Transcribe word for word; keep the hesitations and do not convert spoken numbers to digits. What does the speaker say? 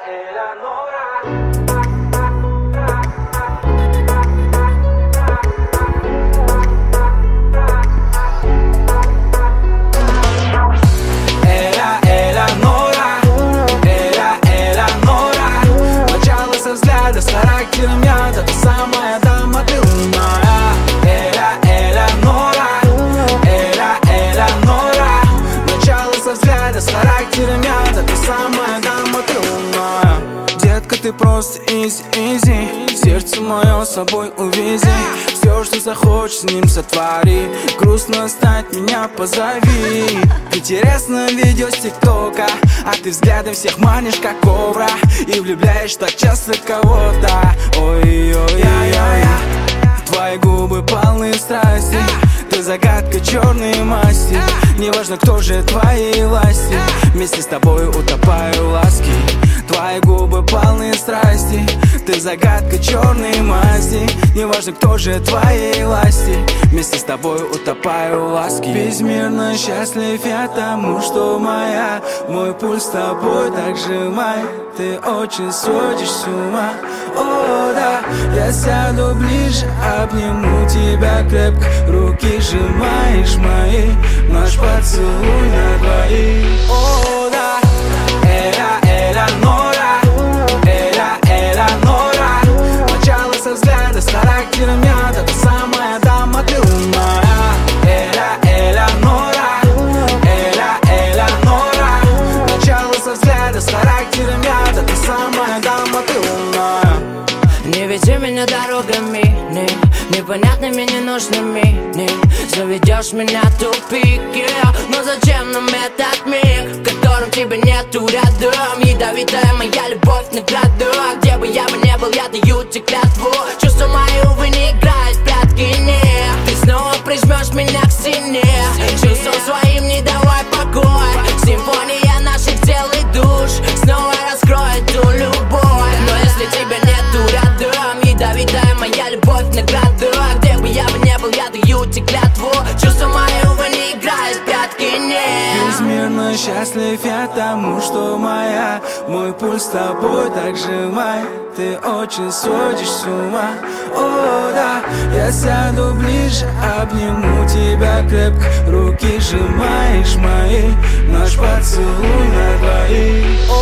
С характером яда, ты самая дама, ты лунная. Эля, Элеонора, Эля, Элеонора. Начало со взгляда, с характером яда, ты самая дама, ты лунная. Детка, ты просто изи, изи. Сердце мое с собой увези. Все, что захочешь, с ним сотвори. Грустно стать, меня позови. Интересно видео с ТикТока, а ты взглядом всех манишь, как кобра. И влюбляешь так часто кого-то. Ой-ой-ой-ой-ой. Твои губы полны страсти. Ты загадка черной масти. Неважно, кто же твои власти. Вместе с тобой утопаю в ласке. Твои губы полны страсти. Ты загадка черной масти. Неважно, кто же твоей власти. Вместе с тобой утопаю в ласке. Безмерно счастлив я тому, что моя. Мой пульс с тобой так сжимай. Ты очень сводишь с ума. О, да, я сяду ближе, обниму тебя крепко. Руки сжимаешь мои. Наш поцелуй на двоих. О, да, Эля, Элеонора, Эля, Элеонора. Начало со взгляда, с характером яда, ты самая дама, ты лунная. Эля, Элеонора, Эля, Элеонора. Начало со взгляда, с характером яда, ты самая дама, ты лунная. Не веди меня дорогами, не, непонятными, ненужными, не. Заведешь меня в тупике. Но зачем нам этот мир, в котором тебя нету рядом? Ядовитая моя любовь на граду. Где бы я бы не был, я даю тебе клятву. Чувства мои, увы, не играют в прятки, нет. Ты снова прижмешь меня к стене. Чувством своим не давай покой. Симфония наших тел и душ снова раскроет ту любовь. Но если тебя нету рядом, ядовитая моя любовь на граду. Где бы я бы не был, я даю тебе клятву. Чувства мои, увы, не играют в прятки, нет. Безмерно счастлив я тому, что моя. Мой пульс с тобой так сжимай. Ты очень сводишь с ума. О, да, я сяду ближе, обниму тебя крепко. Руки сжимаешь мои. Наш поцелуй на двоих.